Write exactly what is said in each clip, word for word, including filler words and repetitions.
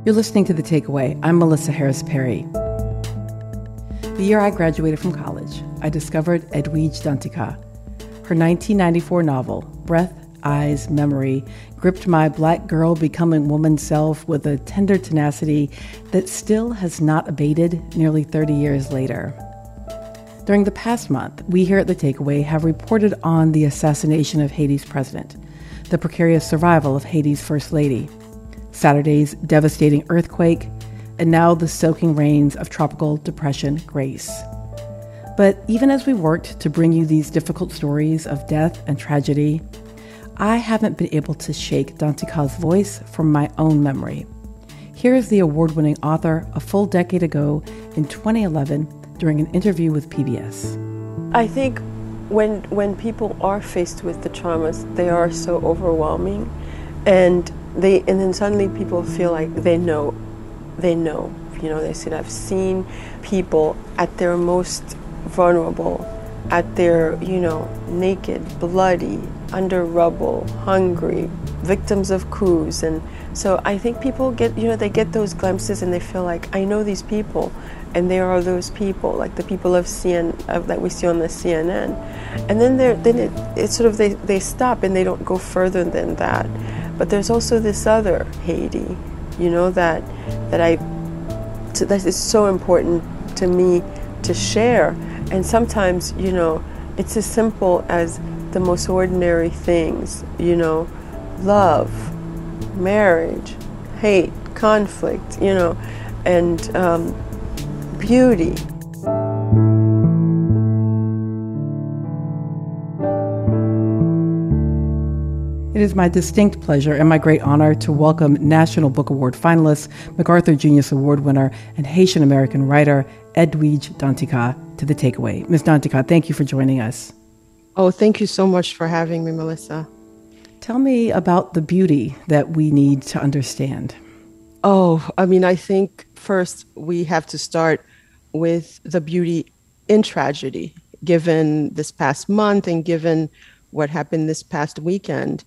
You're listening to The Takeaway. I'm Melissa Harris Perry. The year I graduated from college, I discovered Edwidge Danticat. Her nineteen ninety-four novel, Breath, Eyes, Memory, gripped my Black girl becoming woman self with a tender tenacity that still has not abated nearly thirty years later. During the past month, we here at The Takeaway have reported on the assassination of Haiti's president, the precarious survival of Haiti's First Lady, Saturday's devastating earthquake, and now the soaking rains of tropical depression Grace. But even as we worked to bring you these difficult stories of death and tragedy, I haven't been able to shake Danticat's voice from my own memory. Here is the award-winning author a full decade ago in twenty eleven during an interview with P B S. I think when when people are faced with the traumas, they are so overwhelming, and they and then suddenly people feel like they know, they know. You know, they said, I've seen people at their most vulnerable, at their, you know, naked, bloody, under rubble, hungry, victims of coups. And so I think people get, you know, they get those glimpses and they feel like, I know these people, and there are those people, like the people of C N N, that we see on the C N N. And then they're, then it, it's sort of, they, they stop and they don't go further than that. But there's also this other Haiti, you know, that, that I, to, that is so important to me to share. And sometimes, you know, it's as simple as the most ordinary things, you know, love, marriage, hate, conflict, you know, and um, beauty. It is my distinct pleasure and my great honor to welcome National Book Award finalist, MacArthur Genius Award winner, and Haitian-American writer Edwidge Danticat to The Takeaway. Miz Danticat, thank you for joining us. Oh, thank you so much for having me, Melissa. Tell me about the beauty that we need to understand. Oh, I mean, I think first we have to start with the beauty in tragedy, given this past month and given what happened this past weekend.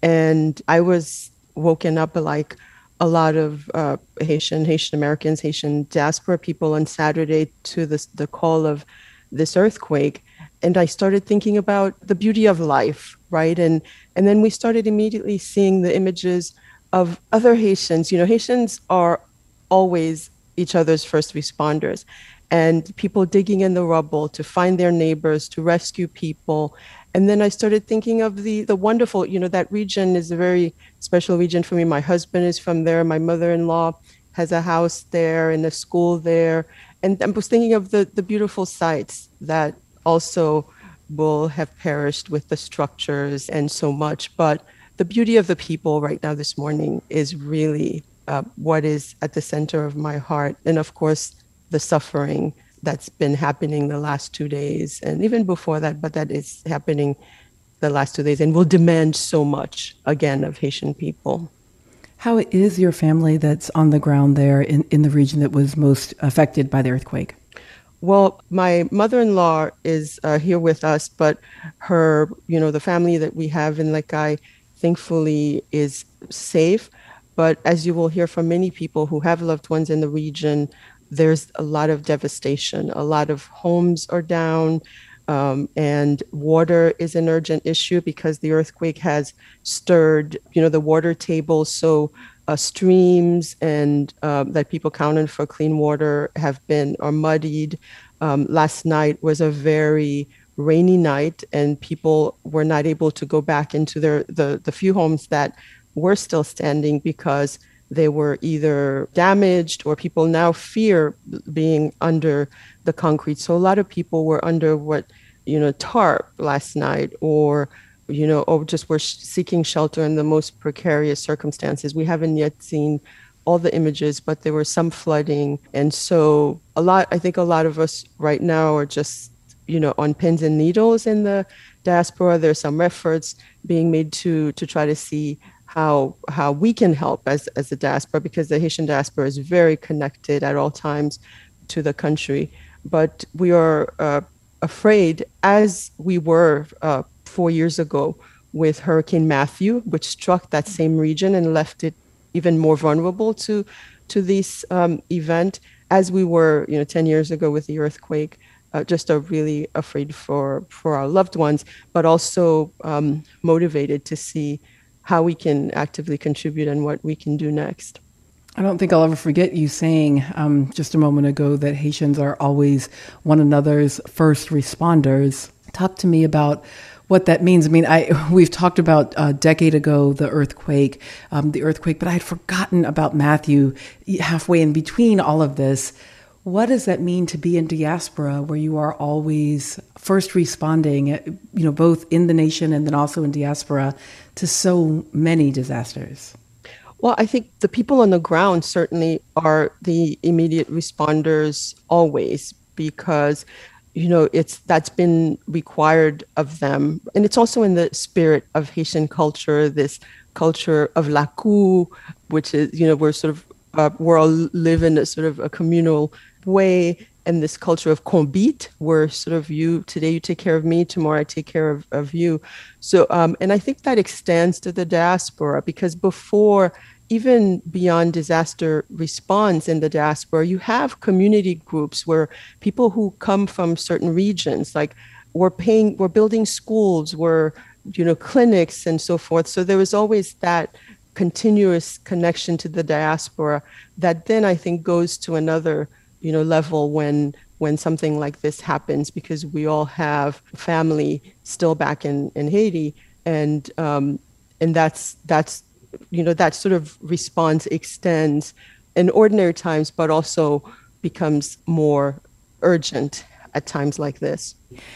And I was woken up like a lot of uh, Haitian, Haitian Americans, Haitian diaspora people on Saturday to this, the call of this earthquake. And I started thinking about the beauty of life, right? And and then we started immediately seeing the images of other Haitians. You know, Haitians are always each other's first responders, and people digging in the rubble to find their neighbors, to rescue people. And then I started thinking of the the wonderful, you know, that region is a very special region for me. My husband is from there. My mother-in-law has a house there and a school there. And I was thinking of the, the beautiful sites that also will have perished with the structures and so much. But the beauty of the people right now this morning is really uh, what is at the center of my heart. And of course, the suffering that's been happening the last two days and even before that, but that is happening the last two days and will demand so much, again, of Haitian people. How is your family that's on the ground there in, in the region that was most affected by the earthquake? Well, my mother-in-law is uh, here with us, but her, you know, the family that we have in Lekai, thankfully, is safe. But as you will hear from many people who have loved ones in the region, there's a lot of devastation. A lot of homes are down, um, and water is an urgent issue because the earthquake has stirred, you know, the water table. So uh, streams and uh, that people count on for clean water have been are muddied. Um, last night was a very rainy night, and people were not able to go back into their the the few homes that were still standing because they were either damaged or people now fear being under the concrete. So a lot of people were under what, you know, tarp last night, or, you know, or just were seeking shelter in the most precarious circumstances. We haven't yet seen all the images, but there was some flooding. And so a lot, I think a lot of us right now are just, you know, on pins and needles in the diaspora. There's some efforts being made to to try to see how how we can help as, as the diaspora, because the Haitian diaspora is very connected at all times to the country. But we are uh, afraid, as we were uh, four years ago with Hurricane Matthew, which struck that same region and left it even more vulnerable to to this um, event, as we were, you know, ten years ago with the earthquake. Uh, just are really afraid for, for our loved ones, but also um, motivated to see how we can actively contribute and what we can do next. I don't think I'll ever forget you saying um, just a moment ago that Haitians are always one another's first responders. Talk to me about what that means. I mean, I we've talked about a decade ago, the earthquake, um, the earthquake, but I had forgotten about Matthew halfway in between all of this. What does that mean to be in diaspora where you are always first responding, you know, both in the nation and then also in diaspora to so many disasters? Well, I think the people on the ground certainly are the immediate responders always, because, you know, it's that's been required of them. And it's also in the spirit of Haitian culture, this culture of l'acoup, which is, you know, we're sort of, uh, we're all live in a sort of a communal way, and this culture of conbite, where sort of you, today you take care of me, tomorrow I take care of, of you. So, um, and I think that extends to the diaspora, because before, even beyond disaster response in the diaspora, you have community groups where people who come from certain regions, like we're paying, we're building schools, we're, you know, clinics and so forth. So there was always that continuous connection to the diaspora that then I think goes to another, you know, level when when something like this happens, because we all have family still back in, in Haiti, and um, and that's that's you know that sort of response extends in ordinary times, but also becomes more urgent at times like this.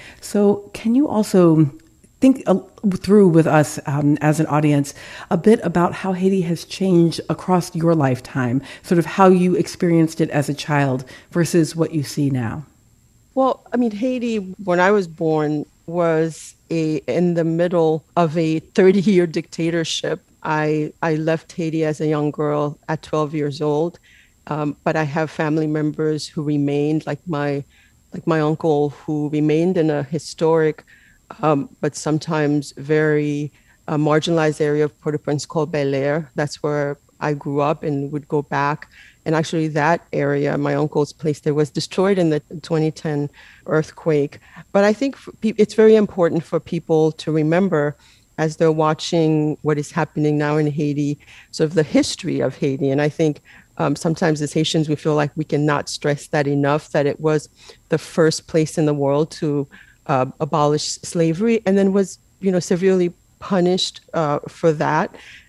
So, can you also think uh, through with us um, as an audience a bit about how Haiti has changed across your lifetime, sort of how you experienced it as a child versus what you see now? Well, I mean, Haiti, when I was born, was a in the middle of a thirty-year dictatorship. I, I left Haiti as a young girl at twelve years old, um, but I have family members who remained, like my like my uncle, who remained in a historic Um, but sometimes very uh, marginalized area of Port-au-Prince called Bel Air. That's where I grew up and would go back. And actually that area, my uncle's place there, was destroyed in the twenty ten earthquake. But I think it's very important for people to remember, as they're watching what is happening now in Haiti, sort of the history of Haiti. And I think um, sometimes as Haitians, we feel like we cannot stress that enough, that it was the first place in the world to Uh, abolished slavery, and then was, you know, severely punished uh, for that,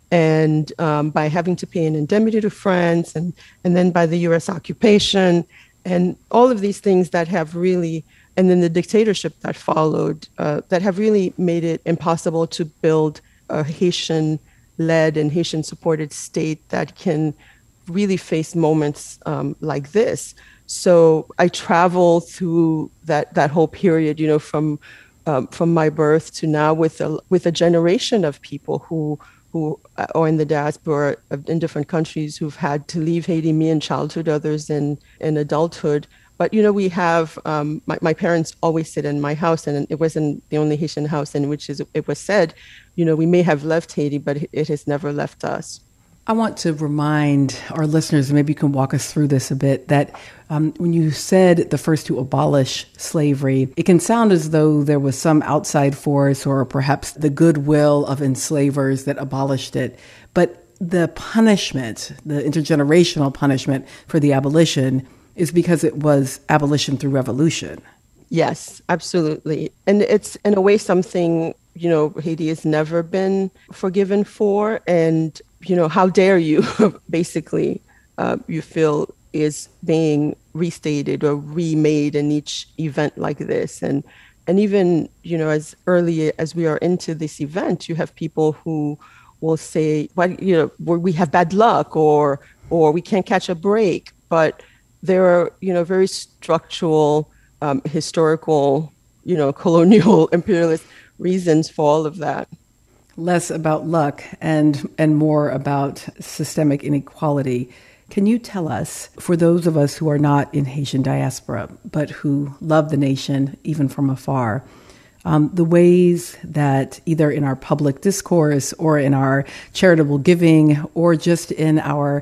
and um, by having to pay an indemnity to France, and and then by the U S occupation, and all of these things that have really, and then the dictatorship that followed, uh, that have really made it impossible to build a Haitian-led and Haitian-supported state that can really face moments um, like this. So I travel through that, that whole period, you know, from um, from my birth to now, with a with a generation of people who who are in the diaspora in different countries who've had to leave Haiti, me in childhood, others in, in adulthood. But, you know, we have, um, my, my parents always sit in my house, and it wasn't the only Haitian house in which is, it was said, you know, we may have left Haiti, but it has never left us. I want to remind our listeners, maybe you can walk us through this a bit, that um, when you said the first to abolish slavery, it can sound as though there was some outside force or perhaps the goodwill of enslavers that abolished it. But the punishment, the intergenerational punishment for the abolition, is because it was abolition through revolution. Yes, absolutely. And it's in a way something, you know, Haiti has never been forgiven for. And, you know, how dare you, basically, uh, you feel is being restated or remade in each event like this. And and even, you know, as early as we are into this event, you have people who will say, well, you know, we have bad luck, or or we can't catch a break. But there are, you know, very structural, um, historical, you know, colonial imperialist reasons for all of that. Less about luck and and more about systemic inequality. Can you tell us, for those of us who are not in Haitian diaspora, but who love the nation even from afar, um, the ways that either in our public discourse or in our charitable giving or just in our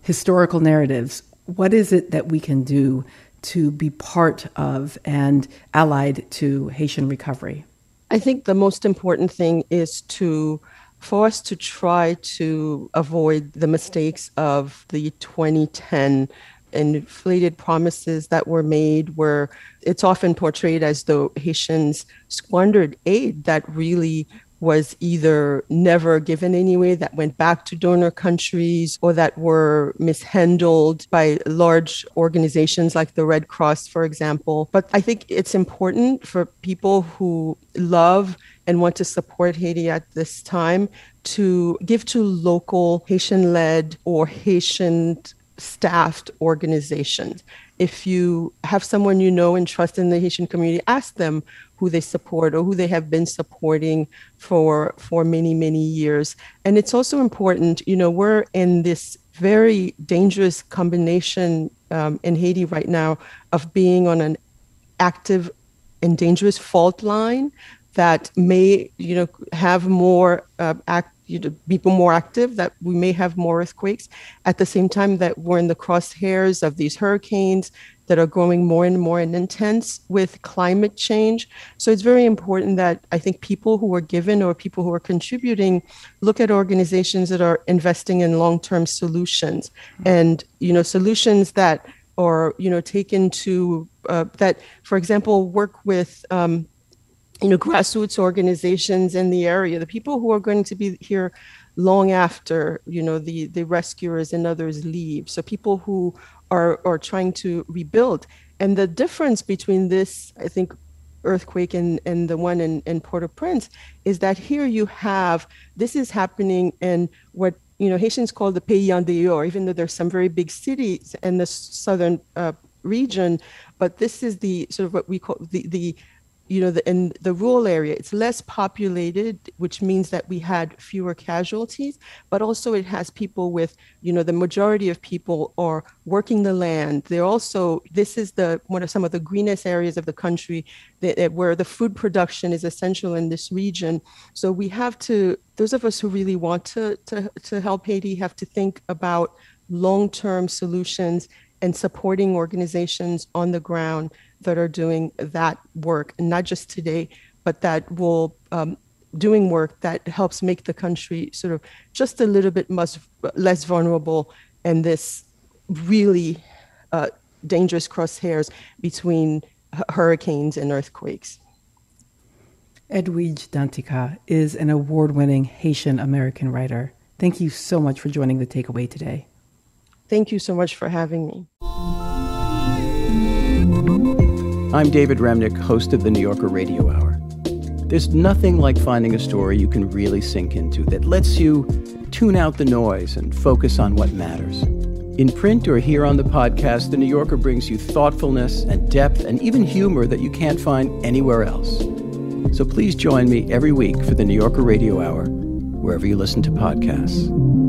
historical narratives. What is it that we can do to be part of and allied to Haitian recovery? I think the most important thing is to for us to try to avoid the mistakes of the twenty ten inflated promises that were made, where it's often portrayed as though Haitians squandered aid that really was either never given anyway, that went back to donor countries, or that were mishandled by large organizations like the Red Cross, for example. But I think it's important for people who love and want to support Haiti at this time to give to local Haitian-led or Haitian staffed organizations. If you have someone you know and trust in the Haitian community, ask them who they support or who they have been supporting for for many, many years. And it's also important, you know, we're in this very dangerous combination um, in Haiti right now of being on an active and dangerous fault line that may, you know, have more uh, act, you know, people more active, that we may have more earthquakes at the same time that we're in the crosshairs of these hurricanes that are growing more and more and intense with climate change. So it's very important that I think people who are given or people who are contributing look at organizations that are investing in long-term solutions and, you know, solutions that are, you know, taken to uh, that, for example, work with um, you know, grassroots organizations in the area, the people who are going to be here long after, you know, the, the rescuers and others leave. So people who are, are trying to rebuild. And the difference between this, I think, earthquake and, and the one in, in Port-au-Prince is that here you have, this is happening in what, you know, Haitians call the Pays en dehors, even though there's some very big cities in the southern uh, region, but this is the sort of what we call the, the you know, the, in the rural area, it's less populated, which means that we had fewer casualties, but also it has people with, you know, the majority of people are working the land. They're also, this is the one of some of the greenest areas of the country that, that where the food production is essential in this region. So we have to, those of us who really want to, to, to help Haiti have to think about long-term solutions and supporting organizations on the ground that are doing that work, and not just today, but that will um, doing work that helps make the country sort of just a little bit much less vulnerable in this really uh, dangerous crosshairs between h- hurricanes and earthquakes. Edwidge Danticat is an award-winning Haitian-American writer. Thank you so much for joining The Takeaway today. Thank you so much for having me. I'm David Remnick, host of the New Yorker Radio Hour. There's nothing like finding a story you can really sink into that lets you tune out the noise and focus on what matters. In print or here on the podcast, the New Yorker brings you thoughtfulness and depth and even humor that you can't find anywhere else. So please join me every week for the New Yorker Radio Hour, wherever you listen to podcasts.